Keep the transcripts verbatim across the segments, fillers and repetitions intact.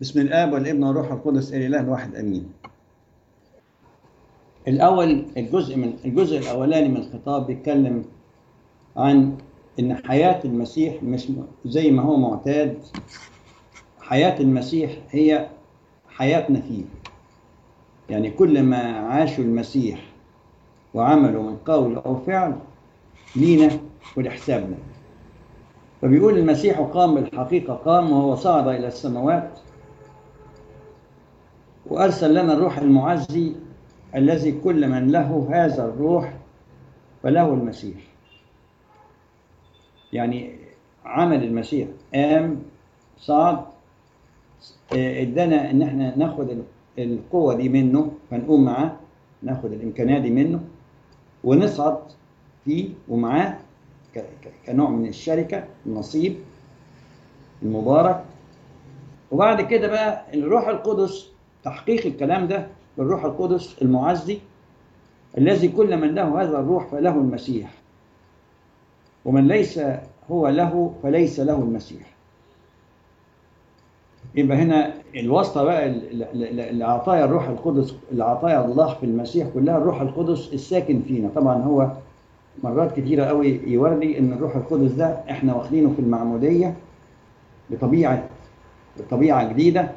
بسم الآب والابن والروح القدس الإله الواحد آمين. الأول الجزء من الجزء الأولاني من الخطاب بيتكلم عن إن حياة المسيح مش زي ما هو معتاد. حياة المسيح هي حياتنا فيه، يعني كل ما عاشوا المسيح وعملوا من قول أو فعل لينا ولحسابنا. فبيقول المسيح قام بالحقيقة، قام وهو صعد إلى السماوات وأرسل لنا الروح المعزي الذي كل من له هذا الروح فله المسيح. يعني عمل المسيح قام صعد، ادانا ان احنا ناخد القوة دي منه، فنقوم معاه ناخد الامكانية دي منه ونصعد فيه ومعاه كنوع من الشركة، النصيب المبارك. وبعد كده بقى الروح القدس تحقيق الكلام ده بالروح القدس المعزي الذي كل من له هذا الروح فله المسيح، ومن ليس هو له فليس له المسيح. يبقى هنا الواسطة بقى اللي عطايا الروح القدس، اللي عطايا الله في المسيح كلها الروح القدس الساكن فينا. طبعا هو مرات كتيرة قوي يوري ان الروح القدس ده احنا واخدينه في المعمودية بطبيعة بطبيعة جديدة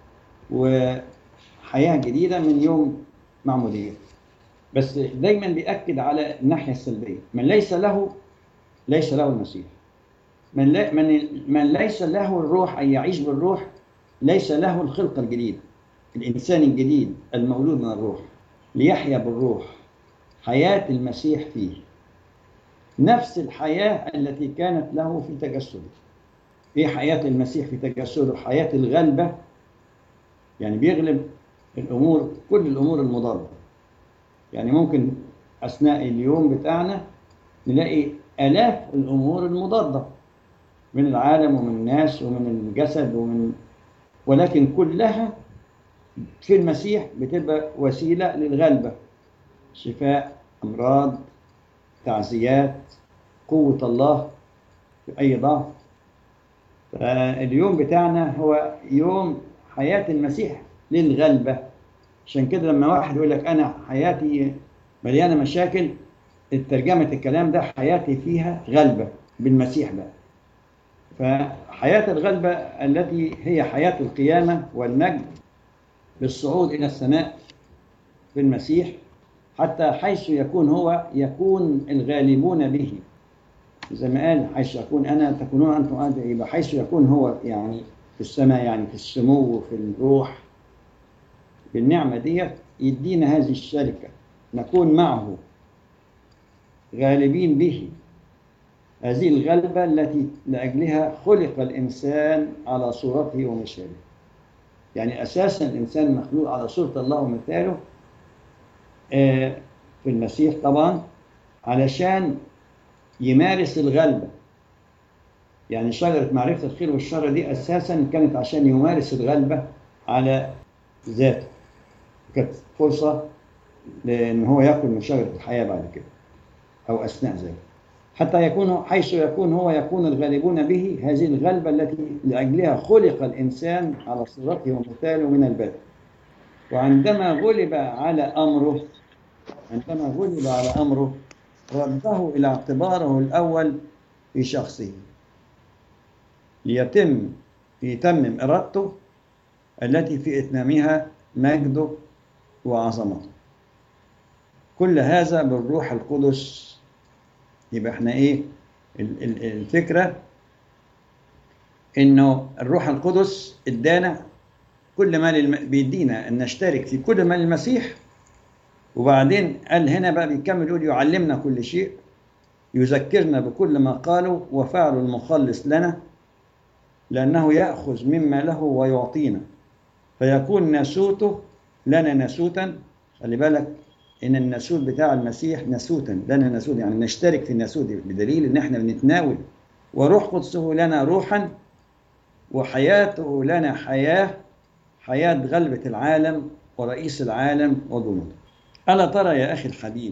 وحياة جديدة من يوم معمودية. بس دايما بيأكد على الناحية السلبية، من ليس له ليس له المسيح. من, لا من, من ليس له الروح أي يعيش بالروح ليس له الخلقة الجديدة، الإنسان الجديد المولود من الروح ليحيا بالروح حياة المسيح فيه، نفس الحياة التي كانت له في تجسده. إيه حياة المسيح في تجسده؟ حياة الغلبة، يعني بيغلب الأمور، كل الأمور المضادة. يعني ممكن أثناء اليوم بتاعنا نلاقي آلاف الأمور المضادة من العالم ومن الناس ومن الجسد ومن، ولكن كلها في المسيح بتبقى وسيلة للغلبة، شفاء أمراض، تعزيات، قوة الله في أي ضعف. فاليوم بتاعنا هو يوم حياة المسيح للغلبة. عشان كده لما واحد يقول لك أنا حياتي مليانة مشاكل، الترجمة الكلام ده حياتي فيها غلبة بالمسيح بقى. فحياة الغلبة التي هي حياة القيامة والمجد بالصعود إلى السماء في المسيح، حتى حيث يكون هو يكون الغالبون به. زي ما قال حيث يكون أنا تكونون أنتم أنت، يبقى حيث يكون هو يعني في السماء، يعني في السمو وفي الروح. بالنعمة دي يدينا هذه الشركة، نكون معه غالبين به، هذه الغلبة التي لأجلها خلق الإنسان على صورته ومثاله. يعني أساسا الإنسان مخلوق على صورة الله ومثاله في المسيح طبعا علشان يمارس الغلبة. يعني شجرة معرفة الخير والشر دي أساسا كانت عشان يمارس الغلبة على ذاته، كانت فرصة لأن هو يأكل من شجرة الحياة بعد كده أو أثناء ذلك، حتى يكون حيث يكون هو يكون الغالبون به، هذه الغلبة التي لأجلها خلق الإنسان على صورته ومثاله من البدء. وعندما غلب على أمره عندما غلب على أمره رده إلى اعتباره الأول في شخصه ليتم يتمم إرادته التي في إتمامها مجده وعظمته. كل هذا بالروح القدس. يبقى احنا ايه الفكرة؟ انه الروح القدس ادانا كل ما للم... بيدينا ان نشترك في كل ما للمسيح. وبعدين قال هنا بقى بيكمل يقول يعلمنا كل شيء، يذكرنا بكل ما قالوا وفعل المخلص لنا، لأنه يأخذ مما له ويعطينا فيكون ناسوته لنا ناسوتا. خلي بالك إن الناسوت بتاع المسيح ناسوتا لنا ناسوت، يعني نشترك في الناسوت بدليل إن إحنا بنتناول. وروح قدسه لنا روحا، وحياته لنا حياة حياة غلبة العالم ورئيس العالم وجنوده. ألا ترى يا أخي الحبيب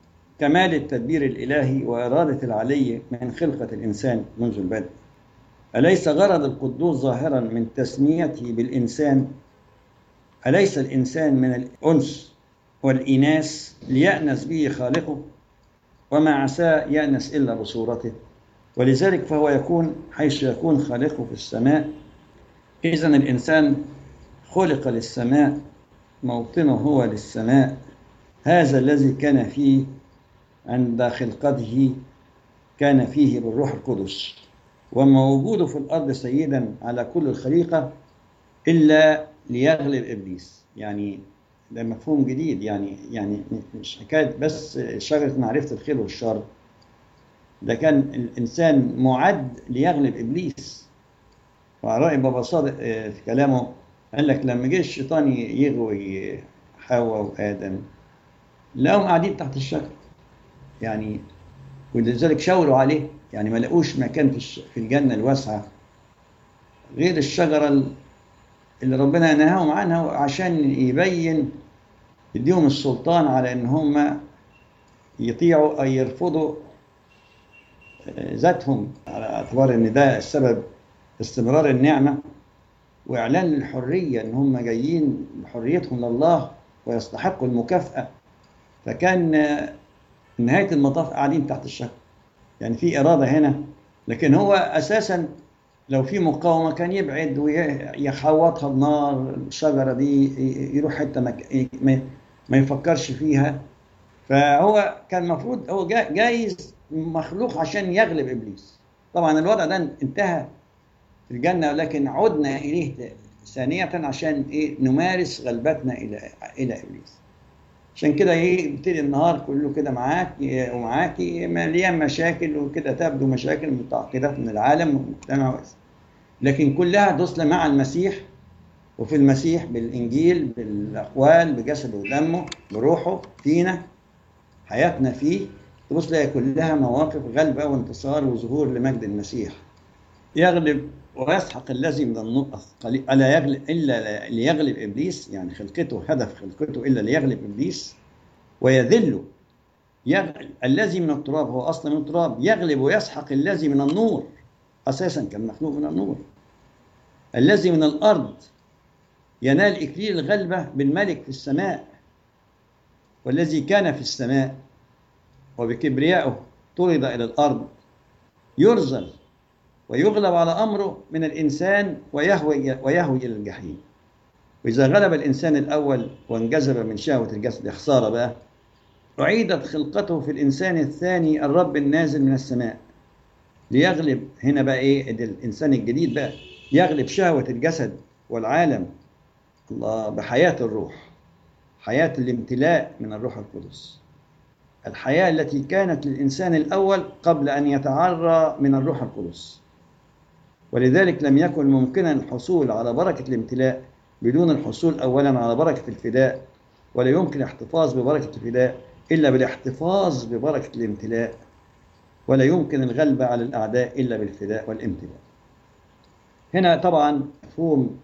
كمال التدبير الإلهي وإرادة العلي من خلقة الإنسان منذ البدء، أليس غرض القدوس ظاهرا من تسميته بالإنسان؟ أليس الإنسان من الأنس والإناث ليأنس به خالقه، وما عساه يأنس إلا بصورته؟ ولذلك فهو يكون حيث يكون خالقه في السماء. إذن الإنسان خلق للسماء، موطنه هو للسماء. هذا الذي كان فيه عند خلقته كان فيه بالروح القدس، وما وجوده في الأرض سيدا على كل الخليقة إلا ليغلب إبليس. يعني ده مفهوم جديد، يعني يعني مش حكاية بس شجرة معرفة الخير والشر، ده كان الإنسان معد ليغلب إبليس. ورأي بابا صادق في كلامه قال لك لما جه الشيطان يغوي حواء وآدم لقوهم قاعدين تحت الشجرة، يعني ولذلك شاوروا عليه، يعني ما لقوش مكان في الجنة الواسعة غير الشجرة اللي ربنا نهاهم عنها عشان يبين يديهم السلطان على ان هم يطيعوا او يرفضوا ذاتهم، على اعتبار ان ده السبب استمرار النعمة واعلان الحرية، ان هم جايين بحريتهم لله ويستحقوا المكافأة. فكان نهاية المطاف قاعدين تحت الشجرة، يعني في إرادة هنا. لكن هو أساسا لو في مقاومة كان يبعد ويحوطها بنار الشجرة دي، يروح حتة ما يفكرش فيها. فهو كان المفروض هو جايز مخلوق عشان يغلب إبليس. طبعا الوضع ده انتهى في الجنة، ولكن عدنا إليه ثانية عشان إيه؟ نمارس غلبتنا إلى إلى إبليس. عشان كده يبتدي النهار كله كده معاك ومعاكي مليان مشاكل وكده، تبدو مشاكل متعقدات من العالم والمجتمع، لكن كلها تصل مع المسيح، وفي المسيح بالإنجيل بالأقوال بجسده ودمه بروحه فينا، حياتنا فيه، تبص لها كلها مواقف غلبة وانتصار وظهور لمجد المسيح. يغلب ويسحق الذي من النقص، ألا يغلب إلا ليغلب إبليس، يعني خلقته هدف خلقته إلا ليغلب إبليس ويذله. يغلب الذي من التراب، هو أصلا من التراب، يغلب ويسحق الذي من النور، أساسا كان مخلوق من النور. الذي من الأرض ينال إكليل الغلبة بالملك في السماء، والذي كان في السماء وبكبريائه طرد إلى الأرض يرزل ويغلب على أمره من الإنسان ويهوي, ويهوي إلى الجحيم. وإذا غلب الإنسان الأول وانجذب من شهوة الجسد، يا خسارة بقى، أعيدت خلقته في الإنسان الثاني الرب النازل من السماء ليغلب. هنا بقى إيه؟ الإنسان الجديد بقى يغلب شهوة الجسد والعالم الله بحياة الروح، حياة الامتلاء من الروح القدس، الحياة التي كانت للإنسان الأول قبل أن يتعرى من الروح القدس. ولذلك لم يكن ممكنا الحصول على بركة الامتلاء بدون الحصول أولا على بركة الفداء، ولا يمكن الاحتفاظ ببركة الفداء إلا بالاحتفاظ ببركة الامتلاء، ولا يمكن الغلبة على الأعداء إلا بالفداء والامتلاء. هنا طبعا مفهوم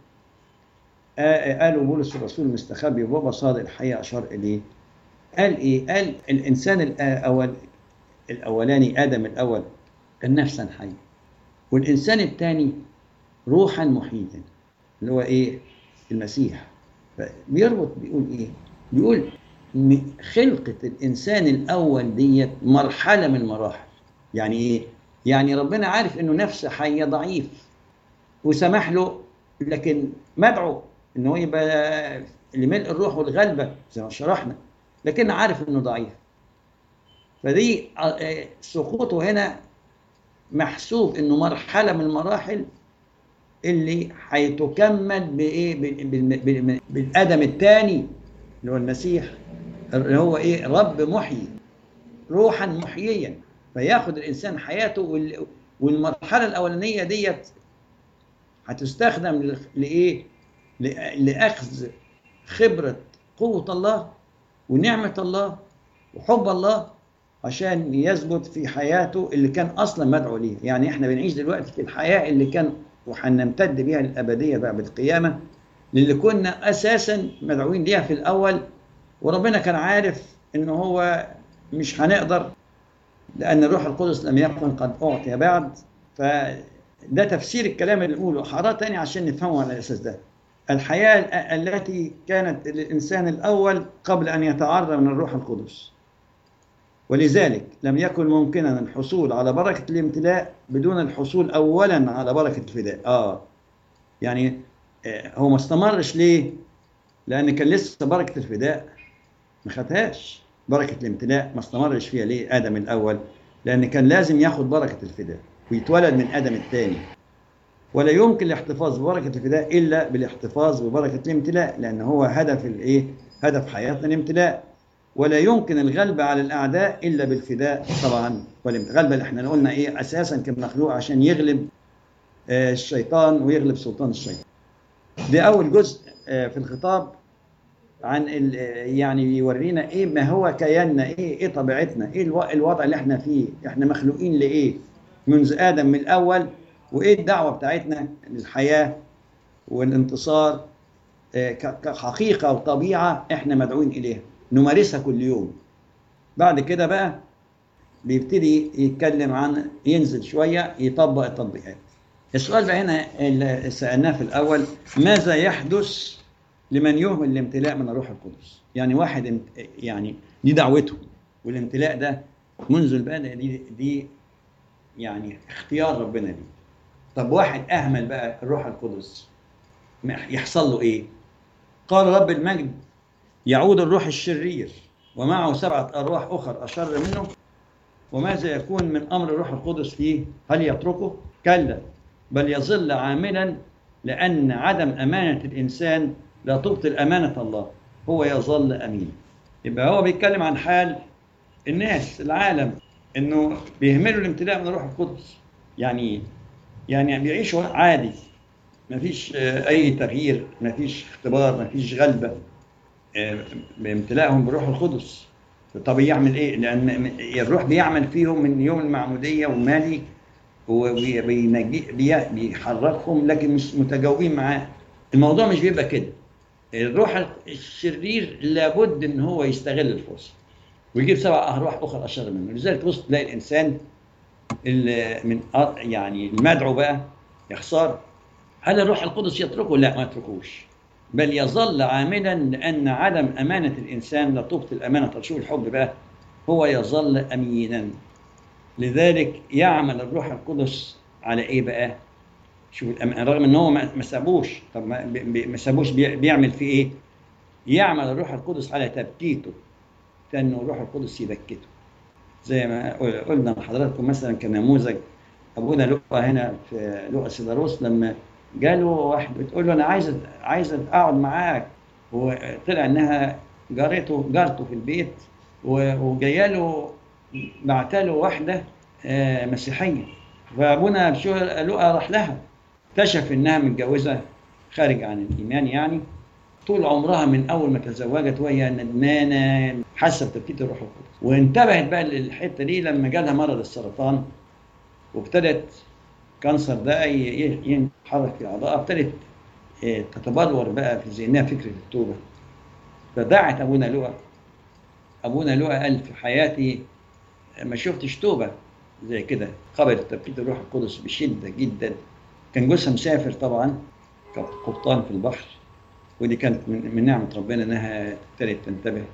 قالوا بولس الرسول المستخبي وبابا صادق الحقيقة أشار إليه. قال إيه؟ قال الإنسان الأول الأولاني آدم الأول كان نفسا حيا، والإنسان الثاني روحا محييا اللي هو إيه؟ المسيح. بيربط بيقول إيه؟ بيقول خلقة الإنسان الأول ديت مرحلة من المراحل. يعني إيه؟ يعني ربنا عارف إنه نفس حية ضعيف وسمح له، لكن مدعو إنه هو يبقى لملء الروح والغلبة زي ما شرحنا، لكن عارف إنه ضعيف. فدي سقوطه هنا محسوب إنه مرحلة من المراحل اللي هيتكمل بإيه؟ بالآدم الثاني اللي هو المسيح، اللي هو إيه؟ رب محيي روحا محييا، فياخد الإنسان حياته. والمرحلة الأولانية ديت هتستخدم لإيه؟ لأخذ خبرة قوة الله ونعمة الله وحب الله عشان يثبت في حياته اللي كان أصلا مدعو ليه. يعني إحنا بنعيش دلوقتي في الحياة اللي كان وحنمتد بيها للأبدية بقى بالقيامة، اللي كنا أساسا مدعوين ليها في الأول، وربنا كان عارف إنه هو مش هنقدر لأن الروح القدس لم يكن قد أعطي بعد. ده تفسير الكلام اللي نقوله، حارة تاني عشان نفهمه على الأساس ده. الحياة التي كانت للإنسان الأول قبل أن يتعرى من الروح القدس، ولذلك لم يكن ممكنا الحصول على بركة الامتلاء بدون الحصول أولا على بركة الفداء. آه يعني آه هو ما استمرش ليه؟ لأن كان لسه بركة الفداء ما خدهاش. بركة الامتلاء ما استمرش فيها ليه آدم الأول؟ لأن كان لازم ياخد بركة الفداء ويتولد من آدم الثاني، ولا يمكن الاحتفاظ ببركة الفداء إلا بالاحتفاظ ببركة الامتلاء، لأن هو هدف الإيه؟ هدف حياتنا الامتلاء. ولا يمكن الغلب على الأعداء إلا بالفداء طبعا. والغلبة اللي احنا قلنا إيه أساسا كان مخلوق عشان يغلب آه الشيطان ويغلب سلطان الشيطان. ده أول جزء آه في الخطاب عن يعني بيورينا إيه ما هو كياننا، إيه إيه طبيعتنا، إيه الوضع اللي احنا فيه، احنا مخلوقين لإيه منذ آدم من الأول، وإيه الدعوة بتاعتنا للحياة والانتصار كحقيقة وطبيعة احنا مدعوين إليها نمارسها كل يوم. بعد كده بقى بيبتدي يتكلم عن ينزل شوية يطبق التطبيقات. السؤال بقى هنا اللي سألناه في الأول، ماذا يحدث لمن يهمل الامتلاء من الروح القدس؟ يعني واحد يعني دي دعوته، والامتلاء ده منذ البدء دي, دي يعني اختيار ربنا دي. طب واحد أهمل بقى الروح القدس يحصل له إيه؟ قال رب المجد يعود الروح الشرير ومعه سبعة أرواح أخر أشر منه، وماذا يكون من أمر الروح القدس فيه؟ هل يتركه؟ كلا، بل يظل عاملا، لأن عدم أمانة الإنسان لا تبطل أمانة الله، هو يظل أمين. يبقى هو بيتكلم عن حال الناس العالم إنه بيهملوا الامتلاء من الروح القدس. يعني يعني بيعيشوا عادي، مفيش أي تغيير، مفيش اختبار، مفيش غلبة بامتلاءهم بروح القدس. طب يعمل ايه؟ لان الروح بيعمل فيهم من يوم المعموديه ومالي وبيحركهم، لكن مش متجاوبين معاه. الموضوع مش بيبقى كده. الروح الشرير لابد ان هو يستغل الفرصه ويجيب سبع ارواح اخرى اشر منه. لذلك تبص تلاقي الانسان اللي من يعني المدعو بقى يخسر. هل الروح القدس يتركه؟ لا، ما يتركوش، بل يظل عاملا، لأن عدم أمانة الإنسان لا تبطل أمانة. شوف الحب بقى، هو يظل أمينا. لذلك يعمل الروح القدس على إيه بقى؟ شوف الأمان، رغم إن هو ما سابوش. طب ما سابوش، بيعمل فيه إيه؟ يعمل الروح القدس على تبكيته، كأنه الروح القدس يبكته. زي ما قلنا لحضراتكم مثلا كنموذج، أبونا لوقا هنا في لوقا سيداروس لما جاله واحد بتقول له انا عايز عايز اقعد معاك، وطلع انها جارته جارته في البيت، وجايه له بعت له واحده مسيحيه. فابونا لوقا راح لها، اكتشف انها متجوزه خارج عن الايمان، يعني طول عمرها من اول ما تزوجت وهي ندمانه حاسه بتبكيت الروح القدس. وانتبهت بقى للحته دي لما جالها مرض السرطان، وابتدت كانسر ده يتحرك في الاعضاء، ابتدت تتبلور بقى في ذهنها فكره التوبه. فدعت ابونا لوقا. ابونا لوقا قال في حياتي ما شفتش توبه زي كده، قبلت تبكيت الروح القدس بشده جدا. كان جوزها مسافر طبعا، كانت قبطان في البحر، ودي كانت من نعمه ربنا انها ابتدت تنتبه.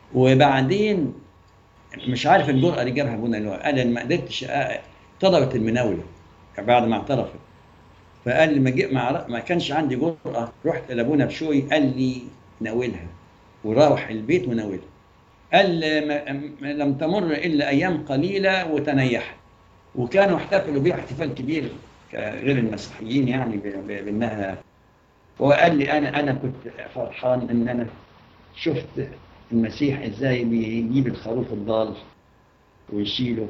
وبعدين مش عارف الجرأه اللي جابها ابونا لوقا، قال ما قدرتش، طلبت المناوله بعد ما اعترفت. فقال لي ما, ما, ما كانش عندي جرأة، رحت لابونا بشوي قال لي ناولها، وراوح البيت وناولها. قال ما لم تمر إلا أيام قليلة وتنيحت، وكانوا احتفلوا بيها احتفال كبير غير المسيحيين يعني بأنها. وقال لي أنا أنا كنت فرحان إن أنا شفت المسيح إزاي بيجيب الخروف الضال ويشيله،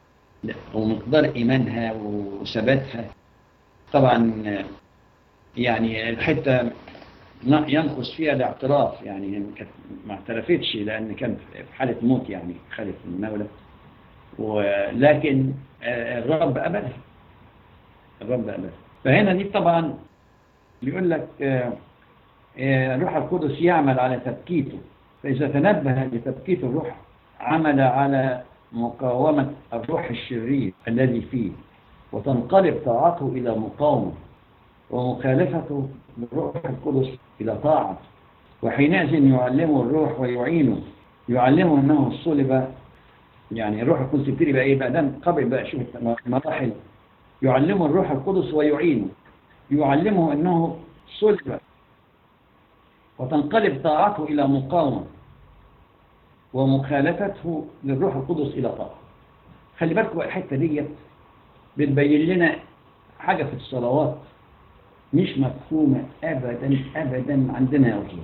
ومقدار إيمانها وثباتها. طبعا يعني الحته ينقص فيها الاعتراف، يعني ما اعترفتش لان كان في حاله موت، يعني خلت المناوله، ولكن الرب قبلها، الرب قبلها. فهنا دي طبعا بيقول لك الروح القدس يعمل على تبكيته، فاذا تنبه لتبكيت الروح عمل على مقاومه الروح الشرير الذي فيه، وتنقلب طاعته إلى مقاومة، ومخالفته للروح القدس إلى طاعة. وحينئذ يعلمه الروح ويعينه، يعلمه أنه صلب. يعني الروح القدس يبتدي بقى إيه بقى؟ ده قبل بقى شوف مراحل. يعلمه الروح القدس ويعينه، يعلمه أنه صلب، وتنقلب طاعته إلى مقاومة، ومخالفته للروح القدس إلى طاعة. خلي بالكم الحتة دي بتبين لنا حاجة في الصلوات مش مفهومة أبدا أبدا عندنا يا أخوة.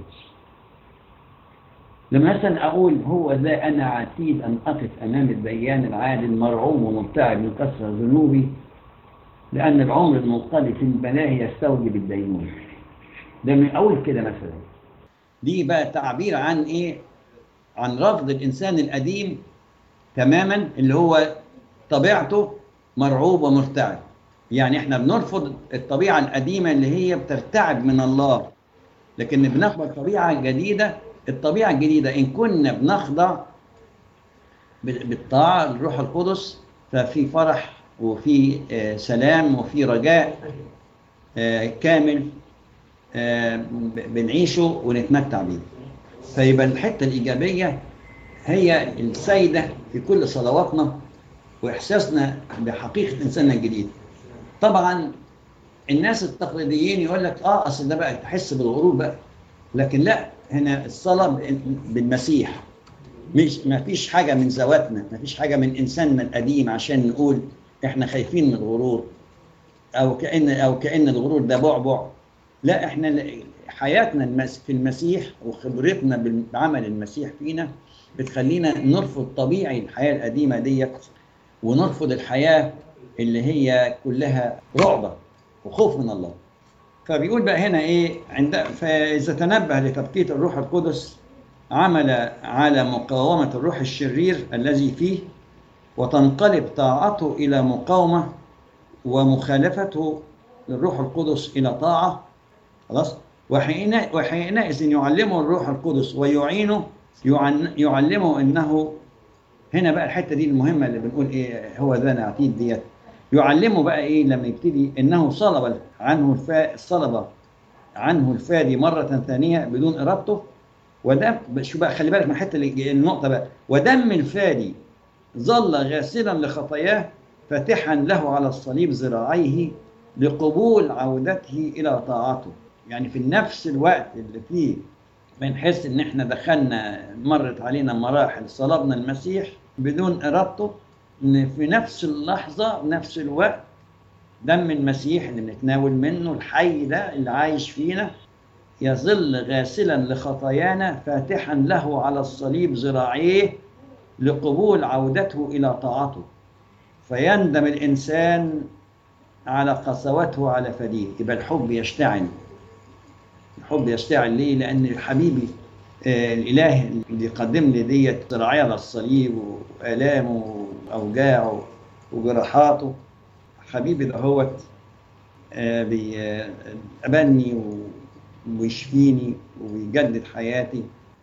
لما مثلا أقول هو ذا أنا عتيد أن أقف أمام الديان العادل مرعوب ومبتعد من كثرة ذنوبي، لأن العمر المنقضي في الملاهي يستوجب الدينونة. لما أقول كده مثلا، دي بقى تعبير عن إيه؟ عن رفض الإنسان القديم تماما، اللي هو طبيعته مرعوب ومرتعب. يعني احنا بنرفض الطبيعة القديمة اللي هي بترتعب من الله، لكن بنقبل طبيعة جديدة. الطبيعة الجديدة إن كنا بنخضع بالطاعة للروح القدس ففي فرح وفي سلام وفي رجاء كامل بنعيشه ونتمتع بيه. فيبقى الحتة الإيجابية هي السيدة في كل صلواتنا وإحساسنا بحقيقة إنساننا الجديد. طبعا الناس التقليديين يقول لك آه أصل ده بقى تحس بالغرور بقى، لكن لا، هنا الصلاة بالمسيح. مش ما فيش حاجة من ذواتنا، ما فيش حاجة من إنساننا القديم عشان نقول إحنا خايفين من الغرور، أو كأن أو كأن الغرور ده بعبع. لا، إحنا حياتنا في المسيح وخبرتنا بعمل المسيح فينا بتخلينا نرفض طبيعي الحياة القديمة ديت، ونرفض الحياة اللي هي كلها رعبة وخوف من الله. فبيقول بقى هنا إيه؟ عند فإذا تنبه لتبكيت الروح القدس عمل على مقاومة الروح الشرير الذي فيه، وتنقلب طاعته إلى مقاومة، ومخالفته للروح القدس إلى طاعة. خلاص. وحينئذ يعلمه الروح القدس ويعينه، يعلمه أنه، هنا بقى الحتة دي المهمة اللي بنقول إيه هو ذا نعتيد ديت. يعلمه بقى إيه لما يبتدي أنه صلب عنه الفا صلب عنه الفادي مرة ثانية بدون إرادته. ودم شو بقى، خلي بالك من حتة النقطة بقى. ودم الفادي ظل غاسلا لخطاياه فاتحا له على الصليب ذراعيه لقبول عودته إلى طاعته. يعني في نفس الوقت اللي فيه بنحس إن إحنا دخلنا مرت علينا مراحل صلبنا المسيح بدون إرادته، إن في نفس اللحظة نفس الوقت دم المسيح اللي بنتناول منه الحي ده اللي عايش فينا يظل غاسلا لخطايانا فاتحا له على الصليب ذراعيه لقبول عودته إلى طاعته. فيندم الإنسان على قسوته على فديه. يبقى الحب يشتعل. الحب يشتعل ليه؟ لأن حبيبي آه الإله اللي قدم لي ديت ذراعيه على الصليب وآلامه وأوجاعه وجراحاته، حبيبي ده هو آه بيقبلني ويشفيني ويجدد حياتي.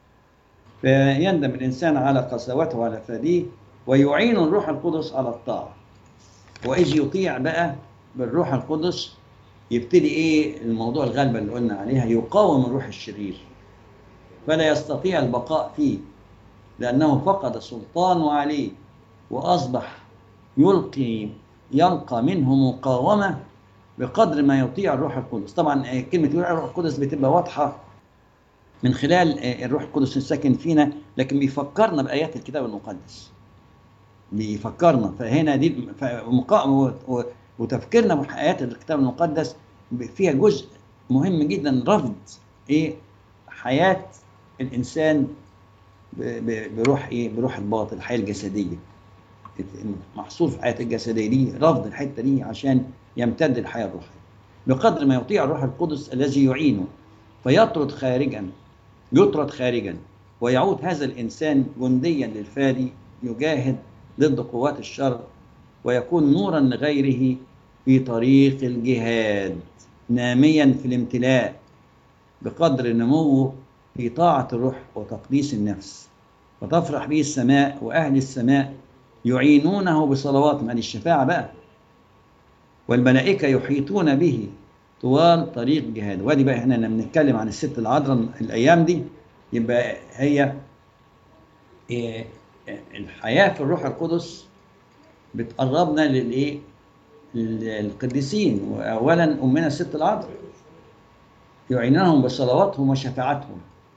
فيندم الإنسان على قسوته على فديه، ويعين الروح القدس على الطاعة. وإذ يطيع بقى بالروح القدس يبتدي إيه الموضوع الغلبة اللي قلنا عليها، يقاوم الروح الشرير فلا يستطيع البقاء فيه، لأنه فقد سلطانه عليه وأصبح يلقي يلقى منه مقاومة بقدر ما يطيع الروح القدس. طبعا كلمة يطيع الروح القدس بتبقى واضحة من خلال الروح القدس الساكن فينا، لكن بيفكرنا بآيات الكتاب المقدس، بيفكرنا. فهنا دي مقاومة وتفكيرنا بآيات الكتاب المقدس فيها جزء مهم جدا، رفض ايه حياة الإنسان بروح ايه بروح الباطل، الحياة الجسدية محصور في الحياة الجسدية دي، رفض الحتة دي عشان يمتد الحياة الروحية بقدر ما يطيع الروح القدس الذي يعينه فيطرد خارجا يطرد خارجا ويعود هذا الإنسان جنديا للفادي يجاهد ضد قوات الشر، ويكون نورا لغيره في طريق الجهاد، ناميا في الامتلاء بقدر نموه في طاعة الروح وتقديس النفس، وتفرح به السماء وأهل السماء يعينونه بصلواتهم. هذه الشفاعة بقى والملائكة يحيطون به طوال طريق جهاده. وادي بقى احنا لما بنتكلم عن الست العذراء الأيام دي، يبقى هي إيه الحياة في الروح القدس بتقربنا للإيه؟ للقديسين. وأولا أمنا الست العذراء يعينهم بصلواتهم وشفاعتهم،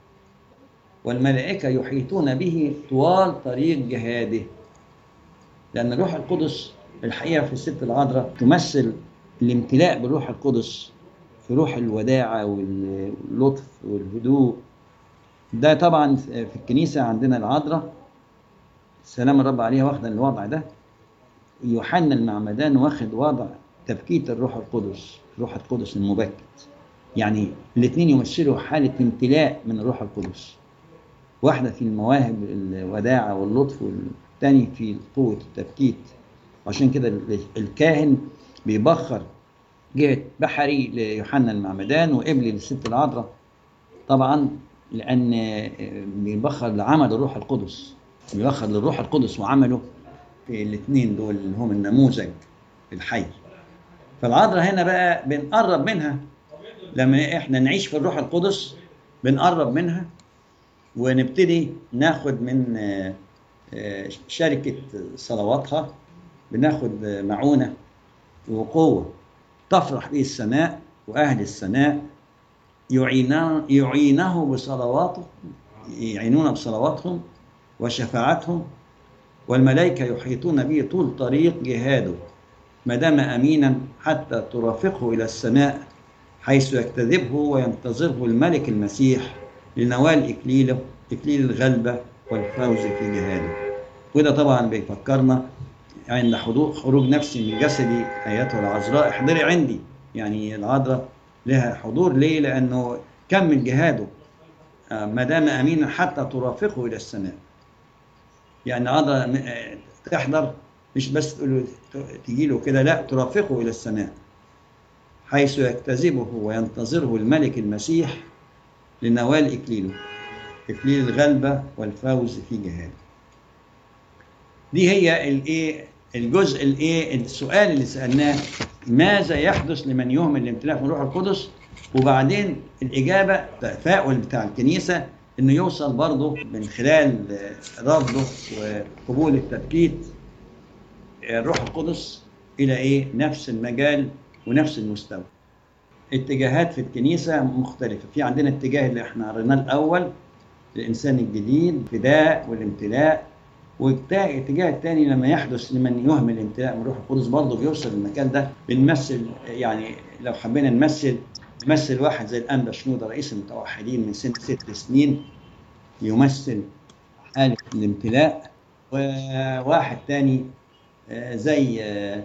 والملائكة يحيطون به طوال طريق جهاده. لأن الروح القدس الحقيقة في الست العذراء تمثل الامتلاء بالروح القدس، في روح الوداعة واللطف والهدوء. ده طبعا في الكنيسة عندنا العذراء سلام الرب عليها واخدة الوضع ده. يوحنا المعمدان واخد وضع تبكيت الروح القدس، الروح القدس المبكت. يعني الاثنين يمثلوا حالة امتلاء من الروح القدس، واحدة في المواهب الوداعة واللطف، والتاني في قوة التبكيت. عشان كده الكاهن بيبخر جهة بحري ليوحنا المعمدان وقبلي للست العذراء، طبعا لأن بيبخر لعمل الروح القدس، بيبخر للروح القدس وعمله في الاثنين دول اللي هم النموذج الحي. فالعذراء هنا بقى بنقرب منها، لما احنا نعيش في الروح القدس بنقرب منها ونبتدي ناخد من شركة صلواتها، بناخد معونة وقوة تفرح به السماء وأهل السماء، يعينه, يعينه بصلواته، يعينون بصلواتهم وشفاعتهم، والملائكة يحيطون به طول طريق جهاده ما دام أمينا حتى ترافقه إلى السماء، حيث يجتذبه وينتظره الملك المسيح لنوال إكليله، إكليل الغلبة والفوز في جهاده. وده طبعا بيفكرنا عند يعني خروج نفسي من جسدي أيتها العذراء احضري عندي. يعني العذراء لها حضور ليه؟ لأنه كمل جهاده ما دام أمينا حتى ترافقه إلى السماء. يعني العذراء تحضر، مش بس تقول تجي له كده، لا، ترافقه إلى السماء حيث يجتذبه وينتظره الملك المسيح لنوال إكليله، إكليل الغلبة والفوز في جهاده. دي هي الايه الجزء الايه السؤال اللي سألناه، ماذا يحدث لمن يهمل الامتلاء من روح القدس؟ وبعدين الإجابة التفاؤل بتاع الكنيسة إنه يوصل برضه من خلال رفضه وقبول التبكيت الروح القدس إلى إيه؟ نفس المجال ونفس المستوى. اتجاهات في الكنيسة مختلفة. في عندنا اتجاه اللي احنا قريناه الأول، الإنسان الجديد، الفداء والامتلاء. والاتجاه الثاني لما يحدث لمن يهمل الامتلاء من روح القدس برضه بيوصل المكان ده. بنمثل يعني لو حبينا نمثل نمثل واحد زي الأنبا شنودة رئيس المتوحدين من سنة ست سنين يمثل حالة الامتلاء، وواحد تاني زي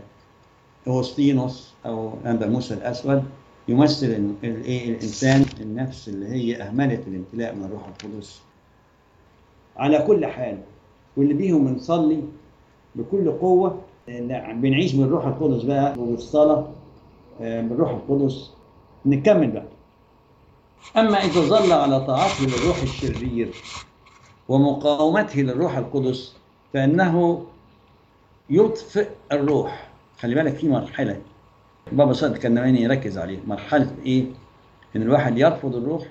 أغسطينوس أو أنبا موسى الأسود يمثل الإنسان النفس اللي هي أهملت الامتلاء من الروح القدس. على كل حال واللي بيهم بنصلي بكل قوة بنعيش بالروح القدس بقى، وبالصلاة بالروح القدس نكمل بقى. أما إذا ظل على طاعته للروح الشرير ومقاومته للروح القدس فإنه يطفئ الروح. خلي بالك في مرحلة بابا صادق كان نواني يركز عليه، مرحلة إيه؟ إن الواحد يرفض الروح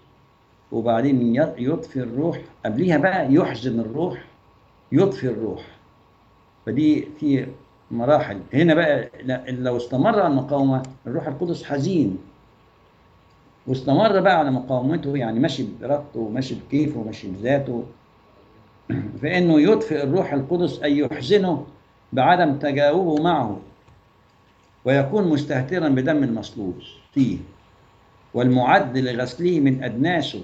وبعدين يطفي الروح، قبليها بقى يحزن الروح، يطفي الروح. فدي في مراحل. هنا بقى لو استمر على المقاومة الروح القدس حزين واستمر بقى على مقاومته، يعني ماشي بإرادته وماشي بكيفه وماشي بذاته، فإنه يطفئ الروح القدس أي يحزنه بعدم تجاوبه معه، ويكون مستهترا بدم المصلوب فيه والمعد لغسله من أدناسه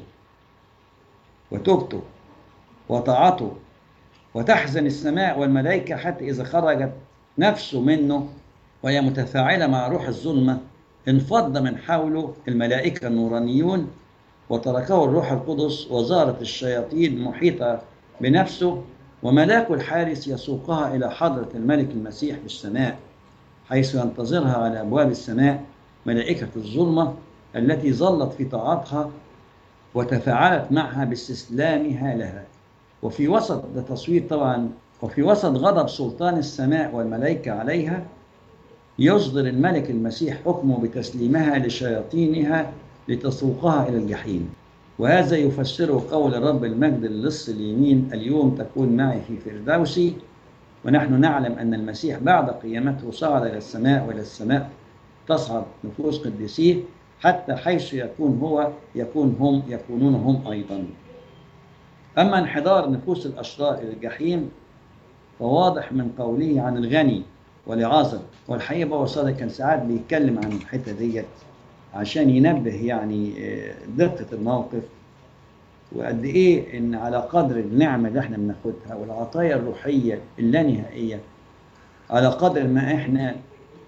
وتوبته وطاعته، وتحزن السماء والملائكة حتى إذا خرجت نفسه منه وهي متفاعلة مع روح الظلمة انفض من حوله الملائكة النورانيون وتركه الروح القدس، وزارت الشياطين محيطة بنفسه، وملاك الحارس يسوقها إلى حضرة الملك المسيح في السماء حيث ينتظرها على أبواب السماء ملائكة الظلمة التي ظلت في طاعتها وتفاعلت معها باستسلامها لها. وفي وسط ده تصوير طبعا، وفي وسط غضب سلطان السماء والملائكة عليها يصدر الملك المسيح حكمه بتسليمها لشياطينها لتسوقها إلى الجحيم. وهذا يفسره قول الرب المجد للص اليمين: اليوم تكون معي في فردوسي. ونحن نعلم أن المسيح بعد قيامته صعد إلى السماء، وإلى السماء تصعد نفوس قديسيه، حتى حيث يكون هو يكون هم يكونون هم أيضا. أما انحدار نفوس الأشرار إلى الجحيم فواضح من قوله عن الغني والعازر. والحقيقة بابا صادق كان ساعات بيتكلم عن الحتة ديت عشان ينبه يعني دقة الموقف، وقد إيه إن على قدر النعمة اللي إحنا بناخدها والعطايا الروحية اللانهائية، على قدر ما إحنا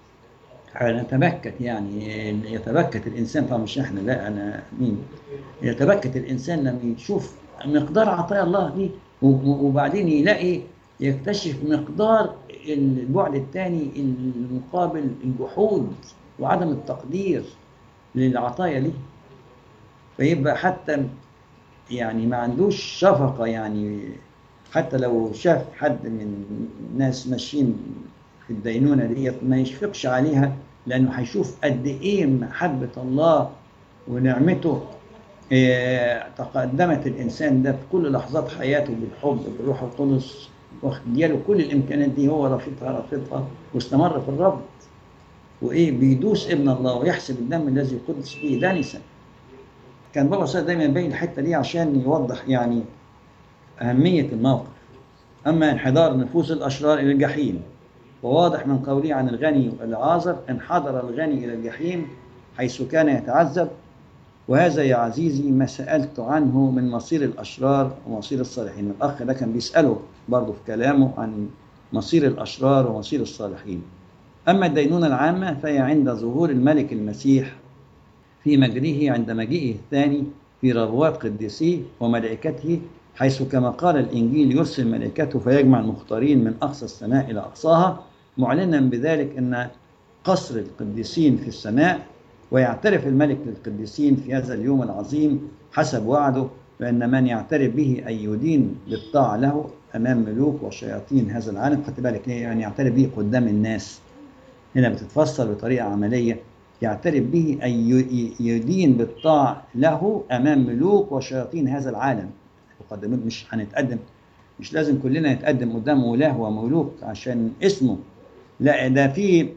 نتبكت، يعني يتبكت الإنسان. طبعا مش إحنا، لا أنا مين يتبكت الإنسان لما يشوف مقدار عطايا الله دي، وبعدين يلاقي يكتشف مقدار البعد الثاني المقابل، الجحود وعدم التقدير للعطايا دي. فيبقى حتى يعني ما عندوش شفقة، يعني حتى لو شاف حد من الناس ماشيين في الدينونة ديت ما يشفقش عليها، لأنه هيشوف قد إيه محبة الله ونعمته إيه تقدمت الإنسان ده في كل لحظات حياته بالحب بالروح القدس، واخدياله كل الإمكانات دي، هو رافضها رافضها واستمر في الرفض، وإيه بيدوس ابن الله ويحسب الدم الذي يقدس به دانسا. كان بابا صادق دايما يبين الحتة دي عشان يوضح يعني أهمية الموقف. أما انحدار نفوس الأشرار إلى الجحيم وواضح من قوله عن الغني والعازر: انحدر الغني إلى الجحيم حيث كان يتعذب. وهذا يا عزيزي ما سألت عنه من مصير الأشرار ومصير الصالحين. الأخ ده كان بيسأله برضه في كلامه عن مصير الأشرار ومصير الصالحين. أما الدينونة العامة فهي عند ظهور الملك المسيح في مجره عند مجيئه الثاني في ربوات قديسيه وملائكته، حيث كما قال الإنجيل يرسل ملائكته فيجمع المختارين من أقصى السماء إلى أقصاها، معلنا بذلك أن قصر القديسين في السماء. ويعترف الملك للقديسين في هذا اليوم العظيم حسب وعده بأن من يعترف به أن يدين بالطاعة له أمام ملوك وشياطين هذا العالم. خدت بالك يعني يعترف به قدام الناس، هنا بتتفسر بطريقة عملية. يعترف به أن يدين بالطاعة له أمام ملوك وشياطين هذا العالم. مقدمات مش هنتقدم، مش لازم كلنا نتقدم قدام ولاة وملوك عشان اسمه، لا ده في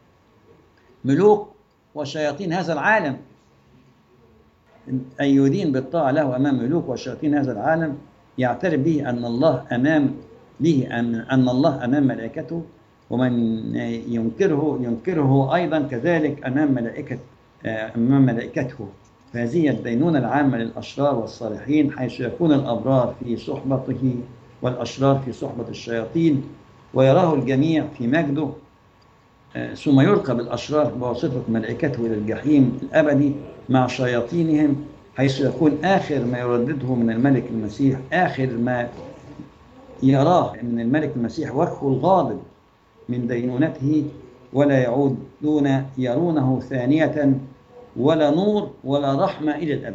ملوك وشياطين هذا العالم. أن يدين بالطاعة له أمام ملوك وشياطين هذا العالم، يعترف به أن الله أمام به أن الله أمام ملائكته، ومن ينكره ينكره أيضا كذلك أمام ملائكة أمام ملائكته. فهذه الدينونة العامة للأشرار والصالحين، حيث يكون الأبرار في صحبته والأشرار في صحبة الشياطين، ويراه الجميع في مجده، ثم يلقى بالأشرار بواسطة ملائكته إلى الجحيم الأبدي مع شياطينهم، حيث يكون آخر ما يردده من الملك المسيح، آخر ما يراه من الملك المسيح وجهه الغاضب من دينونته، ولا يعودون يرونه ثانية، ولا نور ولا رحمة إلى الأبد.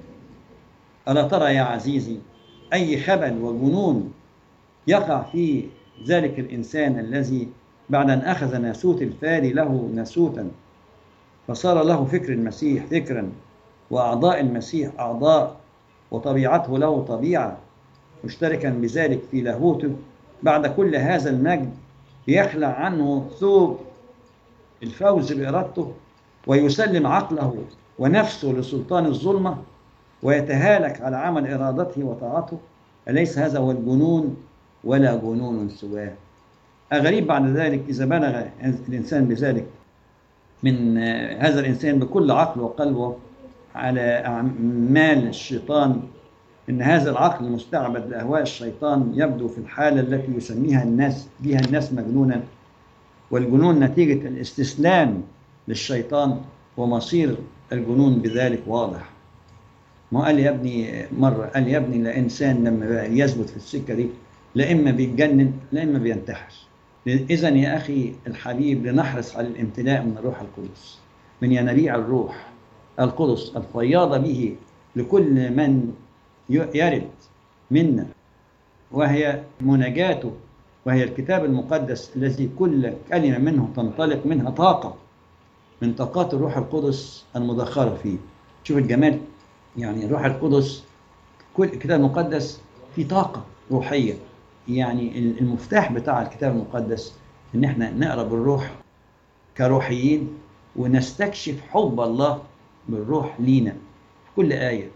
ألا ترى يا عزيزي أي خبل وجنون يقع في ذلك الإنسان الذي بعد أن أخذ ناسوت الفادي له ناسوتا، فصار له فكر المسيح فكرا، وأعضاء المسيح أعضاء، وطبيعته له طبيعة، مشتركا بذلك في لاهوته. بعد كل هذا المجد يخلع عنه ثوب الفوز بإرادته، ويسلم عقله ونفسه لسلطان الظلمة، ويتهالك على عمل إرادته وطاعته. أليس هذا هو الجنون؟ ولا جنون سواه. غريب بعد ذلك إذا بلغ الإنسان بذلك من هذا الإنسان بكل عقل وقلبه على أعمال الشيطان، إن هذا العقل المستعبد لأهواء الشيطان يبدو في الحالة التي يسميها الناس بها الناس مجنونا. والجنون نتيجة الاستسلام للشيطان، ومصير الجنون بذلك واضح. ما قال لي يا ابني مرة، قال لي يا ابني لا إنسان لما يثبت في السكة دي لا إما بيتجنن لا إما بينتحر. إذن يا أخي الحبيب لنحرص على الامتلاء من الروح القدس، من ينابيع الروح القدس الفياضة به لكل من يرد منا، وهي مناجاته وهي الكتاب المقدس الذي كل كلمة منه تنطلق منها طاقة من طاقات الروح القدس المدخرة فيه. شوف الجمال، يعني الروح القدس كل الكتاب المقدس فيه طاقة روحية. يعني المفتاح بتاع الكتاب المقدس إن احنا نقرأ بالروح كروحيين، ونستكشف حب الله بالروح لينا في كل آية،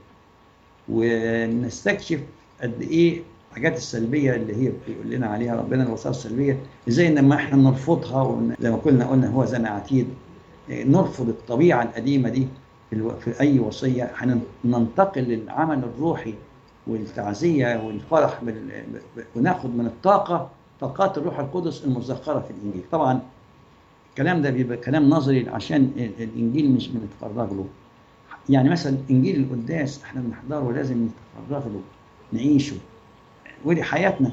ونستكشف قد إيه الحاجات السلبية اللي هي بيقول لنا عليها ربنا، الوصايا السلبية، إزاي لما احنا نرفضها، زي ما كنا قلنا هو زنا عتيد، نرفض الطبيعة القديمة دي في أي وصية، هننتقل للعمل الروحي والتعزية والفرح، وناخد من الطاقة طاقات الروح القدس المزخرة في الإنجيل. طبعا الكلام ده بيبقى كلام نظري عشان الإنجيل مش بنتفرغ له. يعني مثلا إنجيل القداس احنا بنحضره لازم نتفرغ له، نعيشه، ودي حياتنا.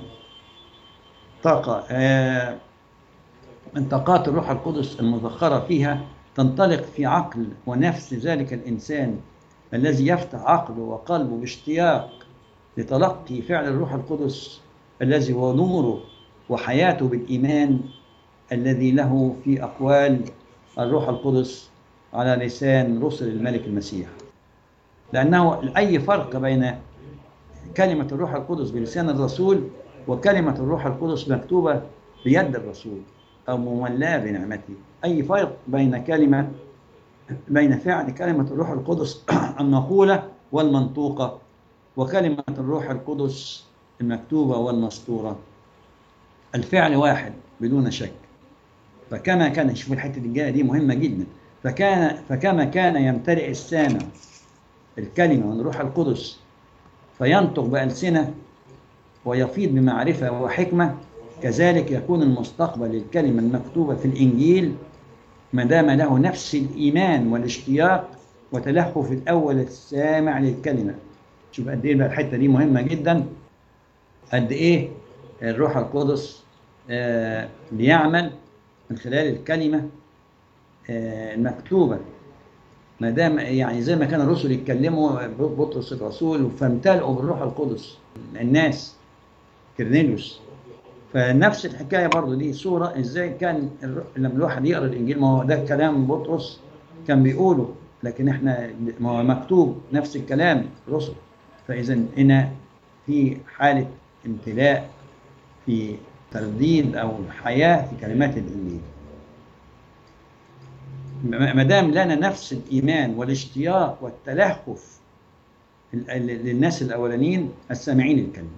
طاقة آه من طاقات الروح القدس المذخرة فيها تنطلق في عقل ونفس ذلك الإنسان الذي يفتح عقله وقلبه باشتياق لتلقي فعل الروح القدس الذي هو نوره وحياته بالإيمان الذي له في أقوال الروح القدس على لسان رسل الملك المسيح. لأنه أي فرق بين كلمة الروح القدس بلسان الرسول وكلمة الروح القدس مكتوبة بيد الرسول أو مملاه بنعمته. أي فرق بين كلمة بين فعل كلمة الروح القدس المقولة والمنطوقة وكلمة الروح القدس المكتوبة والمسطورة؟ الفعل واحد بدون شك. فكما كان، شوف الحتة الجاية دي مهمة جدا، فكان فكما كان يمتلئ السامع الكلمة من الروح القدس فينطق بألسنة ويفيض بمعرفة وحكمة، كذلك يكون المستقبل للكلمة المكتوبة في الإنجيل ما دام له نفس الإيمان والاشتياق وتلهف الأول السامع للكلمة. شوف قد إيه بقى الحتة دي مهمة جدا، قد إيه الروح القدس آه بيعمل من خلال الكلمة آه المكتوبة، ما دام يعني زي ما كان الرسل يتكلموا، بطرس الرسول فامتلئوا بالروح القدس الناس كرنيليوس. فنفس الحكايه برضه دي صوره ازاي كان لما الواحد يقرا الانجيل، ما هو ده كلام بطرس كان بيقوله، لكن احنا ما هو مكتوب نفس الكلام الرسل. فاذا هنا في حاله امتلاء، في ترديد او حياه في كلمات الانجيل، ما دام لنا نفس الايمان والاشتياق والتلهف للناس الاولانيين السامعين الكلمه.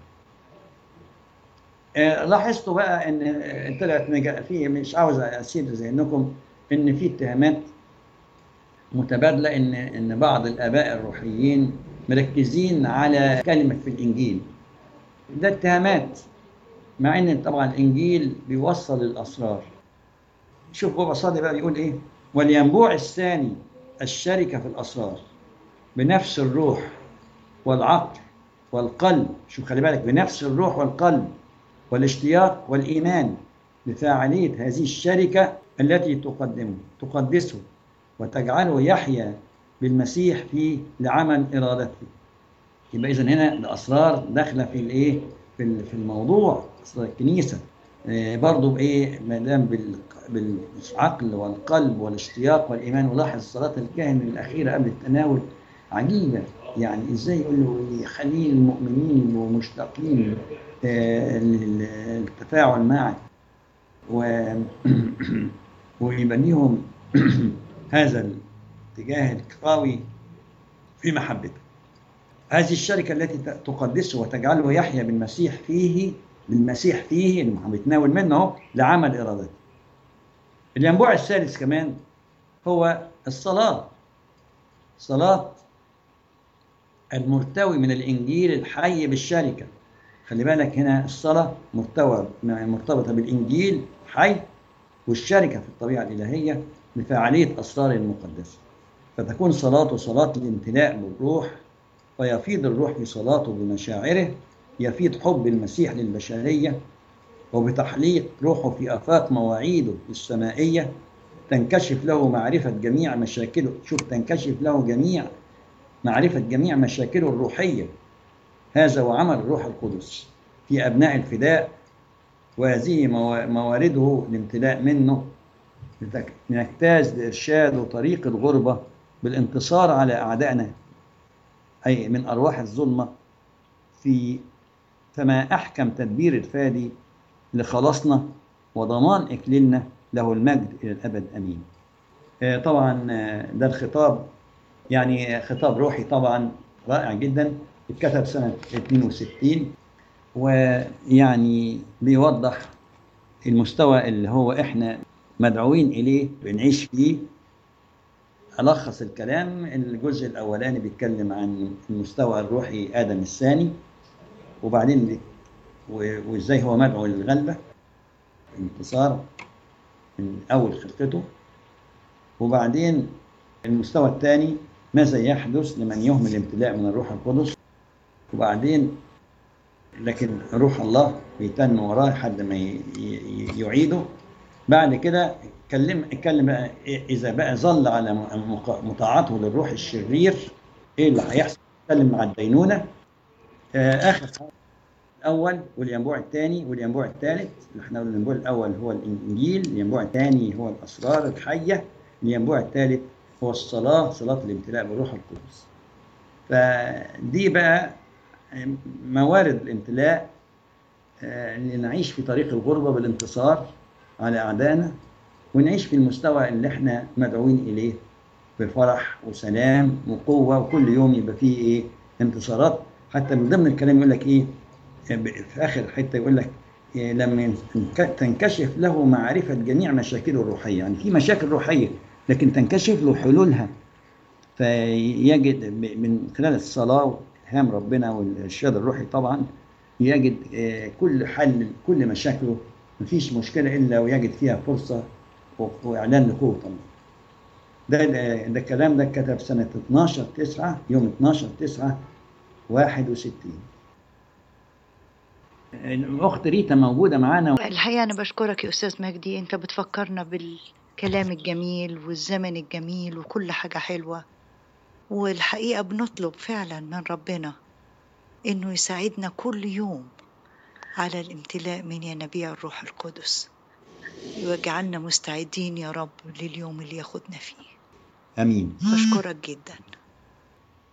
لاحظتوا بقى ان طلعت في، مش عاوز اسيب ذهنكم ان في اتهامات متبادله ان ان بعض الاباء الروحيين مركزين على كلمه في الانجيل. ده اتهامات، مع ان طبعا الانجيل بيوصل الاسرار. شوف بابا صادق بقى بيقول ايه: والينبوع الثاني الشركه في الاسرار بنفس الروح والعقل والقلب. شوف خلي بالك، بنفس الروح والقلب والاشتياق والإيمان بفاعلية هذه الشركة التي تقدمه تقدسه وتجعله يحيا بالمسيح فيه لعمل إرادته. يبقى إذن هنا الأسرار داخلة في الإيه؟ في الموضوع، أسرار الكنيسة برضه بإيه؟ ما دام بالعقل والقلب والاشتياق والإيمان. ولاحظ صلاة الكاهن الأخيرة قبل التناول عجيبة، يعني إزاي يقول له يخلي المؤمنين ومشتاقين للتفاعل معه و... ويبقى ليهم هذا الاتجاه القوي في محبته. هذه الشركة التي تقدسه وتجعله يحيا بالمسيح فيه بالمسيح فيه اللي بيتناول منه لعمل إرادته. الينبوع الثالث كمان هو الصلاة، صلاة المرتوي من الإنجيل الحي بالشركة. خلي بالك هنا الصلاة مرتوى مرتبطة بالإنجيل حي والشركة في الطبيعة الإلهية بفاعلية أسرار المقدسة. فتكون صلاته صلاة الامتلاء بالروح، فيفيض الروح في صلاته بمشاعره، يفيض حب المسيح للبشرية، وبتحليق روحه في آفاق مواعيده السمائية تنكشف له معرفة جميع مشاكله. شوف، تنكشف له جميع معرفة جميع مشاكله الروحية. هذا وعمل الروح القدس في أبناء الفداء وهذه موارده الامتلاء منه نجتاز لإرشاد وطريق الغربة بالانتصار على أعدائنا أي من أرواح الظلمة، في فما أحكم تدبير الفادي لخلاصنا وضمان إكليلنا، له المجد إلى الأبد أمين. طبعا ده الخطاب يعني خطاب روحي طبعا رائع جدا، اتكتب سنة اثنين وستين، ويعني بيوضح المستوى اللي هو احنا مدعوين إليه بنعيش فيه. ألخص الكلام، الجزء الأولاني بيتكلم عن المستوى الروحي آدم الثاني، وبعدين وإزاي هو مدعو للغلبة انتصار من أول خلقته، وبعدين المستوى الثاني ماذا يحدث لمن يهمل الامتلاء من الروح القدس، وبعدين لكن روح الله بيتن وراه لحد ما يعيده. بعد كده اتكلم اتكلم بقى اذا بقى ظل على مطاعته للروح الشرير ايه اللي هيحصل، اتكلم مع الدينونه. اخر الاول والينبوع الثاني والينبوع الثالث، اللي احنا قلنا الينبوع الاول هو الانجيل، الينبوع الثاني هو الاسرار الحيه، الينبوع الثالث هو الصلاه، صلاه الامتلاء بالروح القدس. فدي بقى موارد الامتلاء لنعيش في طريق الغربة بالانتصار على أعدائنا، ونعيش في المستوى اللي احنا مدعوين إليه بفرح وسلام وقوة، وكل يوم يبقى فيه إيه انتصارات. حتى من ضمن الكلام يقول لك إيه في آخر حتة، يقول لك إيه لما تنكشف له معرفة جميع مشاكله الروحية، يعني في مشاكل روحية لكن تنكشف له حلولها، فيجد من خلال الصلاة وإلهام ربنا والإرشاد الروحي طبعا يجد كل حل كل مشاكله، مفيش مشكلة إلا ويجد فيها فرصة وإعلان لقوة الله. ده ده الكلام ده كتب سنة اثناشر تسعة، يوم اثناشر تسعة واحد وستين. الأخت ريتا موجودة معانا. الحقيقة أنا بشكرك يا أستاذ مجدي، أنت بتفكرنا بالكلام الجميل والزمن الجميل وكل حاجة حلوة، والحقيقة بنطلب فعلا من ربنا إنه يساعدنا كل يوم على الامتلاء من ينابيع الروح القدس، ويجعلنا مستعدين يا رب لليوم اللي ياخدنا فيه. أمين. بشكرك جدا.